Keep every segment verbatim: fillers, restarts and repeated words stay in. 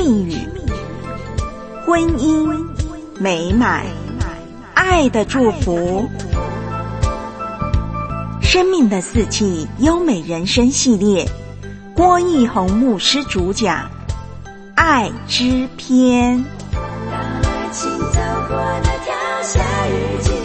密语，婚姻美满，爱的祝福。生命的四季优美人生系列，郭奕弘牧师主讲，爱之篇。请走过那条夏日街。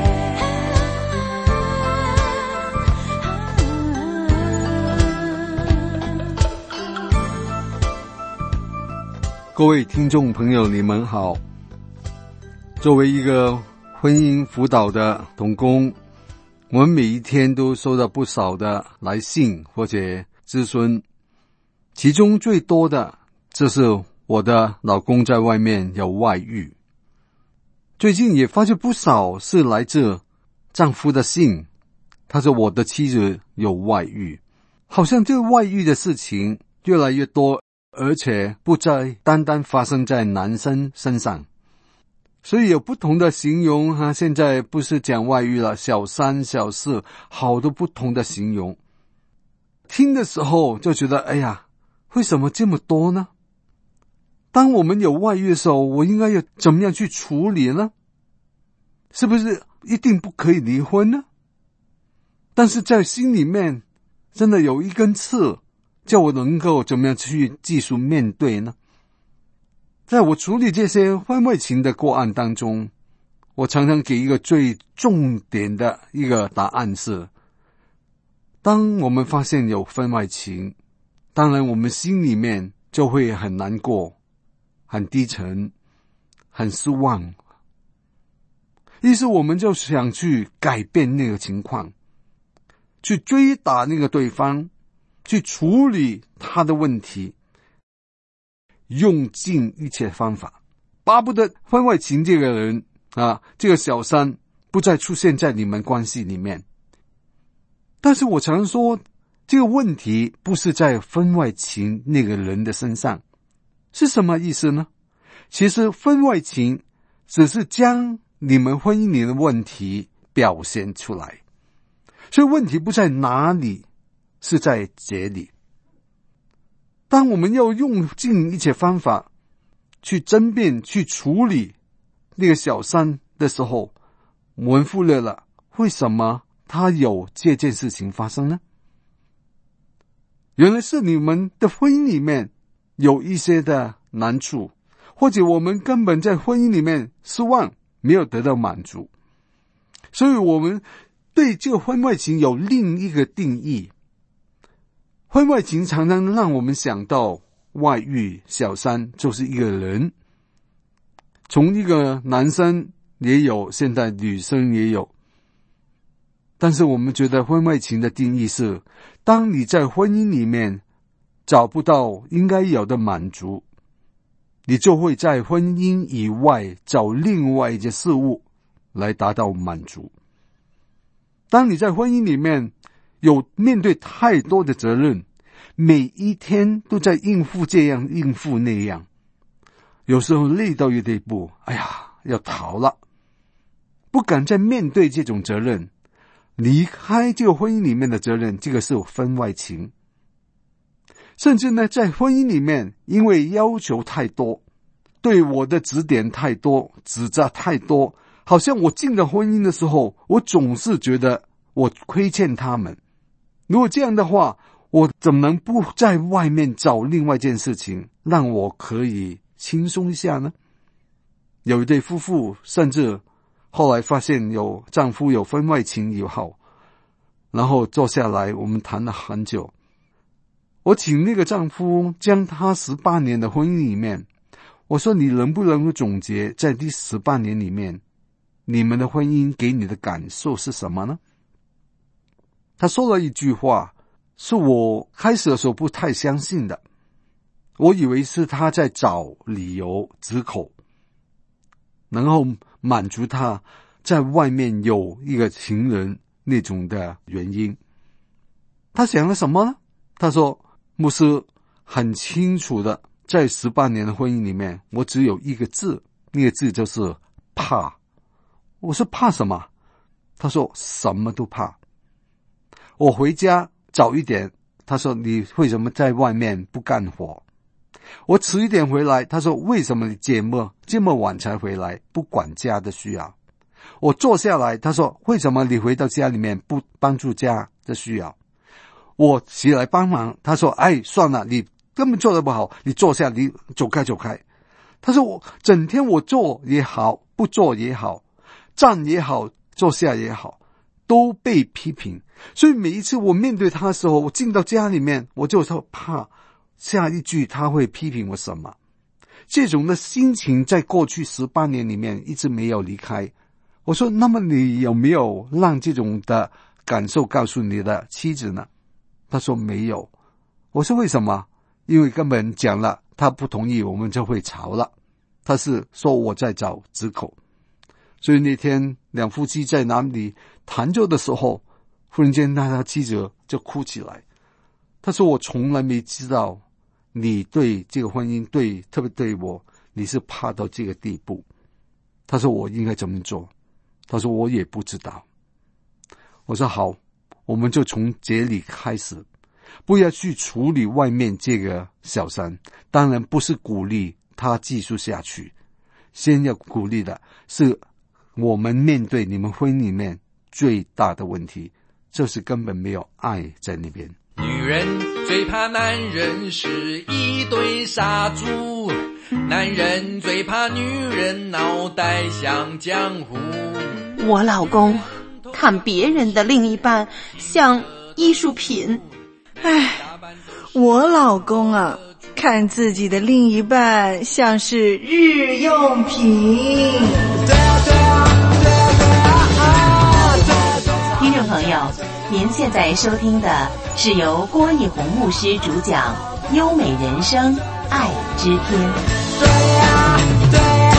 各位听众朋友，你们好。作为一个婚姻辅导的同工，我们每一天都收到不少的来信或者咨询，其中最多的就是我的老公在外面有外遇。最近也发现不少是来自丈夫的信，他说我的妻子有外遇，好像这个外遇的事情越来越多，而且不再单单发生在男生身上，所以有不同的形容哈。现在不是讲外遇了，小三小四，好多不同的形容。听的时候就觉得，哎呀，为什么这么多呢？当我们有外遇的时候，我应该要怎么样去处理呢？是不是一定不可以离婚呢？但是在心里面真的有一根刺，叫我能够怎么样去继续面对呢？在我处理这些婚外情的个案当中，我常常给一个最重点的一个答案是，当我们发现有婚外情，当然我们心里面就会很难过，很低沉，很失望，于是我们就想去改变那个情况，去追打那个对方，去处理他的问题，用尽一切方法，巴不得婚外情这个人啊，这个小三不再出现在你们关系里面。但是我常说，这个问题不是在婚外情那个人的身上，是什么意思呢？其实婚外情只是将你们婚姻里的问题表现出来，所以问题不在哪里，是在这里。当我们要用尽一切方法去争辩去处理那个小三的时候，我们忽略了为什么他有这件事情发生呢？原来是你们的婚姻里面有一些的难处，或者我们根本在婚姻里面失望，没有得到满足，所以我们对这个婚外情有另一个定义。婚外情常常让我们想到外遇小三就是一个人，从一个男生也有，现在女生也有。但是我们觉得婚外情的定义是，当你在婚姻里面找不到应该有的满足，你就会在婚姻以外找另外一些事物来达到满足。当你在婚姻里面有面对太多的责任，每一天都在应付这样应付那样，有时候累到一地步，哎呀，要逃了，不敢再面对这种责任，离开这个婚姻里面的责任，这个是婚外情。甚至呢，在婚姻里面因为要求太多，对我的指点太多，指责太多，好像我进了婚姻的时候，我总是觉得我亏欠他们。如果这样的话，我怎么能不在外面找另外一件事情让我可以轻松一下呢？有一对夫妇甚至后来发现有丈夫有婚外情以后，然后坐下来我们谈了很久，我请那个丈夫将他十八年的婚姻里面，我说你能不能够总结在第十八年里面你们的婚姻给你的感受是什么呢？他说了一句话，是我开始的时候不太相信的，我以为是他在找理由藉口，然后满足他在外面有一个情人那种的原因。他想了什么呢？他说，牧师很清楚的，在十八年的婚姻里面，我只有一个字，那个字就是怕。我说怕什么？他说什么都怕。我回家早一点，他说你为什么在外面不干活？ 我迟一点回来，他说为什么你这么这么晚才回来，不管家的需要。我坐下来，他说为什么你回到家里面不帮助家的需要。我起来帮忙，他说哎，算了，你根本做得不好，你坐下，你走开走开。他说我整天我做也好，不做也好，站也好，坐下也好，都被批评。所以每一次我面对他的时候，我进到家里面，我就说怕下一句他会批评我什么。这种的心情在过去十八年里面一直没有离开。我说那么你有没有让这种的感受告诉你的妻子呢？他说没有。我说为什么？因为根本讲了他不同意，我们就会吵了。他是说我在找藉口。所以那天两夫妻在那里谈着的时候，忽然间他妻子就哭起来。他说我从来没知道你对这个婚姻，对特别对我，你是怕到这个地步。他说我应该怎么做？他说我也不知道。我说好，我们就从这里开始，不要去处理外面这个小三。当然不是鼓励他继续下去，先要鼓励的是我们面对你们婚姻里面最大的问题，就是根本没有爱在那边。 女人最怕男人是一堆杀猪，男人最怕女人脑袋像浆糊。 我老公看别人的另一半像艺术品， 唉，我老公啊，看自己的另一半像是日用品。 听众朋友，您现在收听的是由郭义宏牧师主讲《优美人生爱之篇》。 对呀对呀。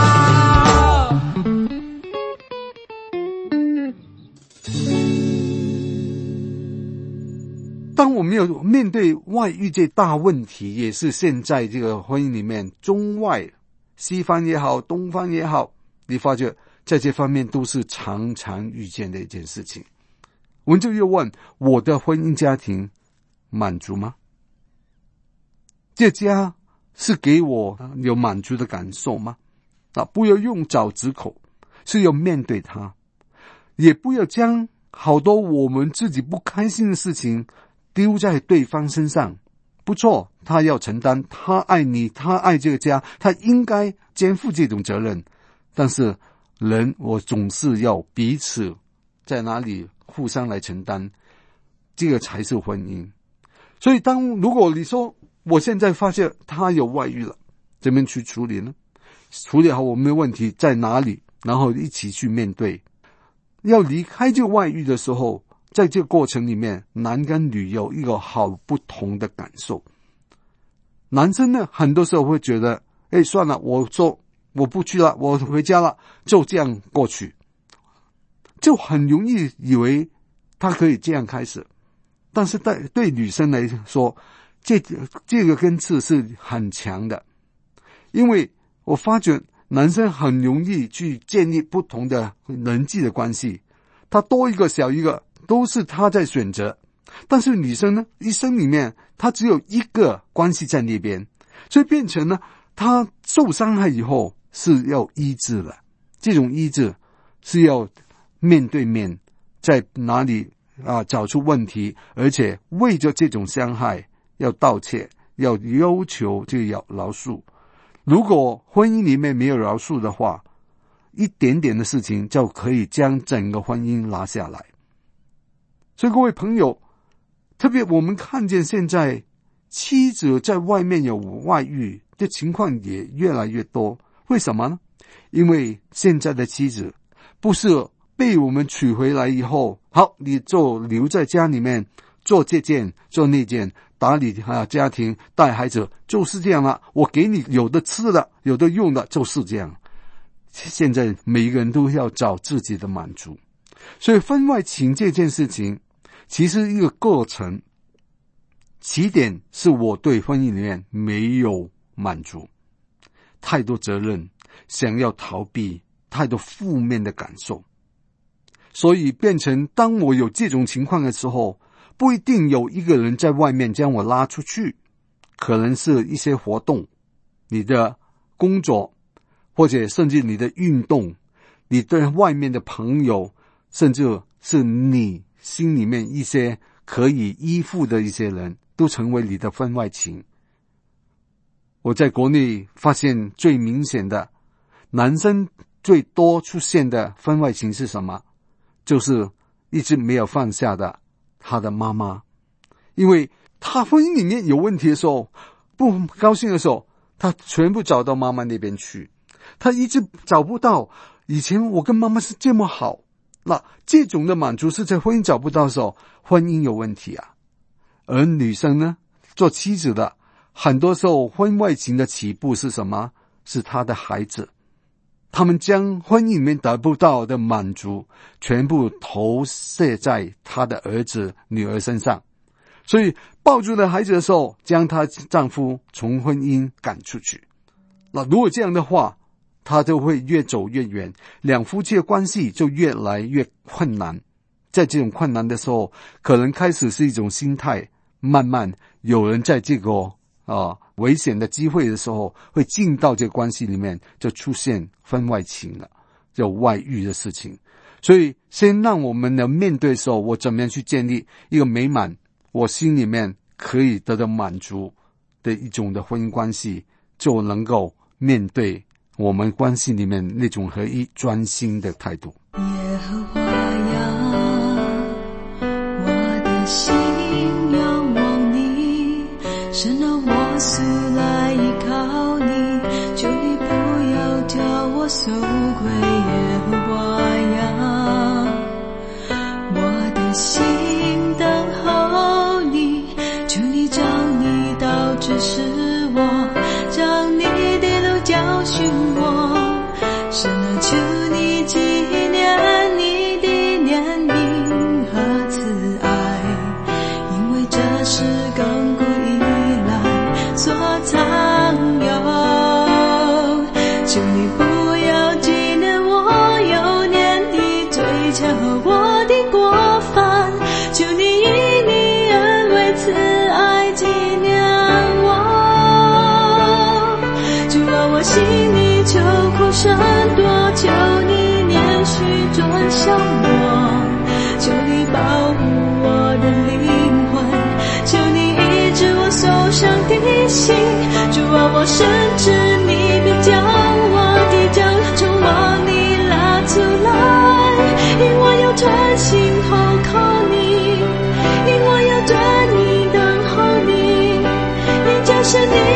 当我们有面对外遇这大问题，也是现在这个婚姻里面中外西方也好，东方也好，你发觉在这方面都是常常遇见的一件事情。我们就又问，我的婚姻家庭满足吗？这家是给我有满足的感受吗？啊，不要用找藉口，是要面对它，也不要将好多我们自己不开心的事情丢在对方身上。不错，他要承担，他爱你，他爱这个家，他应该肩负这种责任。但是人我总是要彼此在哪里互相来承担，这个才是婚姻。所以当如果你说我现在发现他有外遇了，怎么去处理呢？处理好我们的问题在哪里，然后一起去面对。要离开这个外遇的时候，在这个过程里面，男跟女有一个好不同的感受。男生呢，很多时候会觉得，哎，算了，我说我不去了，我回家了，就这样过去，就很容易以为他可以这样开始。但是对对女生来说，这这个根刺是很强的，因为我发觉男生很容易去建立不同的人际的关系，他多一个少一个都是他在选择。但是女生呢，一生里面她只有一个关系在那边，所以变成呢，她受伤害以后是要医治的，这种医治是要面对面，在哪里啊找出问题，而且为着这种伤害要道歉，要要求这个要饶恕。如果婚姻里面没有饶恕的话，一点点的事情就可以将整个婚姻拉下来。所以各位朋友，特别我们看见现在妻子在外面有外遇的情况也越来越多。为什么呢？因为现在的妻子不是被我们娶回来以后，好，你就留在家里面做这件做那件，打理啊家庭带孩子，就是这样了。我给你有的吃的有的用的，就是这样。现在每一个人都要找自己的满足，所以婚外情这件事情其实一个过程，起点是我对婚姻里面没有满足，太多责任，想要逃避，太多负面的感受，所以变成当我有这种情况的时候，不一定有一个人在外面将我拉出去， 可能是一些活动，你的工作，或者甚至你的运动，你对外面的朋友，甚至是你心里面一些可以依附的一些人，都成为你的婚外情。我在国内发现最明显的，男生最多出现的婚外情是什么？就是一直没有放下的他的妈妈。因为他婚姻里面有问题的时候，不高兴的时候，他全部找到妈妈那边去，他一直找不到以前我跟妈妈是这么好。那这种的满足是在婚姻找不到的时候，婚姻有问题啊。而女生呢，做妻子的，很多时候婚外情的起步是什么？是她的孩子。他们将婚姻里面得不到的满足全部投射在他的儿子女儿身上，所以抱住了孩子的时候，将她丈夫从婚姻赶出去。那如果这样的话，他就会越走越远，两夫妻的关系就越来越困难。在这种困难的时候，可能开始是一种心态，慢慢有人在这个啊危险的机会的时候，会进到这个关系里面，就出现婚外情了，就外遇的事情。所以先让我们能面对的时候，我怎么样去建立一个美满，我心里面可以得到满足的一种的婚姻关系，就能够面对我们关系里面那种合一专心的态度。 耶和华呀，我的心仰望你，神啊，我素来依靠你，求你不要叫我羞愧。耶和华呀，我的心等候你，求你将你道指示我，将你的路教训我。神啊，求你纪念你的怜悯和慈爱，因为这是亘古以来所藏有。求你不要纪念我幼年的罪愆和我的过犯，求你以你恩惠慈爱纪念我。主啊，我心里求苦深多，求你连续转向我，求你保护我的灵魂，求你医治我受伤的心。主啊，我深知你必将我的脚从网里拉出来，因我要专心投靠你，因我要专一等候你，因就是你